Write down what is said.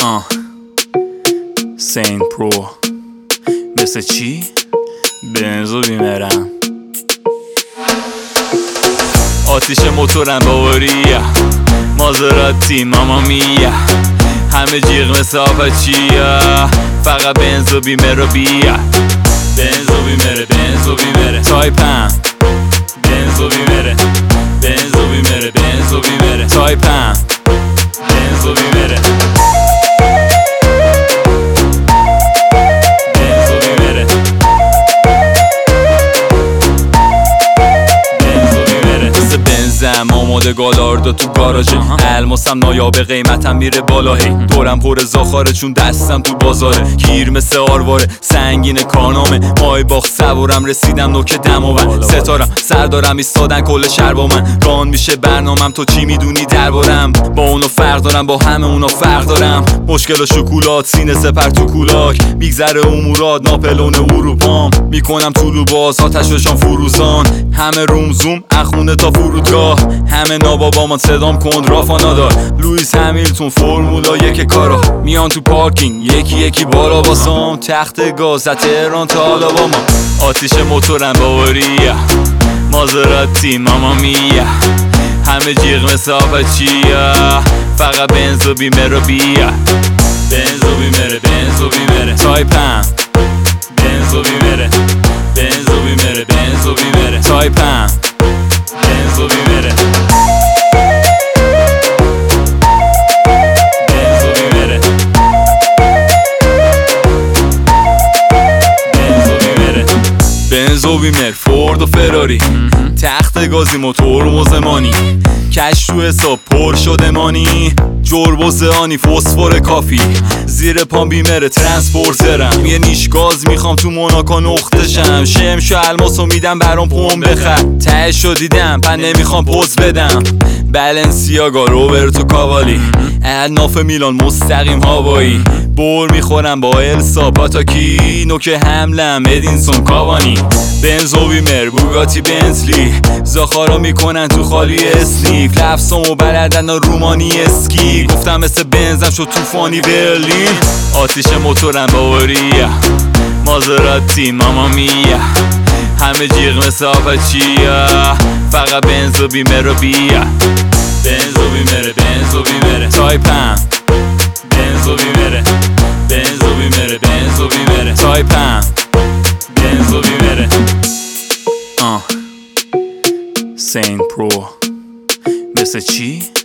سین پرو مثل چی؟ بنزو بیمرم آتیش موتورم باوریا مازراتی ماما میا همه جیغ مثل آپاچیا فقط بنزو بیمر و بیا بنزو بیمره بنزو بیمره تایپم بنزو بیمره بنزو بیمره بنزو بیمره تایپم بنزو بیمره آماده گالاردا تو گاراژه الماسم نایابه قیمتم میره بالا هی دورم پر زاخاره چون دستم تو بازاره گیر مثل آرواره سنگین کانامه مای باخ سوارم رسیدم نوک دماوند ستارم سردارم ایستادن کل شهر با من ران میشه برنامم تو چی میدونی دربارم با اونو فرق دارم با همه اونا فرق دارم مشکل و شکولات سینه سپر تو کولاک میگذره امورات ناپلون اروپام میکنم طولو باز آتششان فروزان همه روم زوم اخونه تا فرودگاه همه نابابامان صدام کن رافا ندار لوئیس همیلتون فرمولا یک کارا میان تو پارکینگ یکی یکی بالا باسام تخت گاز از تهران تا آلاباما آتیش موتورم باوریا مازراتی ماما میا همه جیغ مثل آپاچیا فقط بنزو بیمر و بیا بنزو بیمره بنزو بیمره تایپم بنزو بیمره بنزو بیمره بنزو بیمره تایپم بنزو بیمره بنزو بیمر فورد و فراری تخت گازی موتور مزمانی کش تو حساب پر شده مانی جربوز آنی فسفور کافی زیر پام بیمر ترانسپورترم یه نیش گاز میخوام تو موناکو نقطشم شمشو الماسو میدم برام پوم بخر تهشو دیدم پن نمیخوام پوز بدم بلنسیاگا روبرتو کاوالی ناف میلان مستقیم هوایی بور میخورم با السا پاتاکی نوک حملم ادینسون کاوانی بنزو بیمر بوگاتی بنتلی زاخارا میکنن تو خالی اسنیف لفظامو بلدن رومانی اسکی گفتم مثل بنزم شد توفانی برلین آتیش موتورم باوریا مازراتی ماما میا همه جیغ مثل آپاچیا فقط بنزو بیمر و بیا بنزو بیمره بنزو بیمره تایپم بنزو بیمره بنزو بیمره بنزو بیمره تایپم بنزو بیمره سین پرو مثل چی؟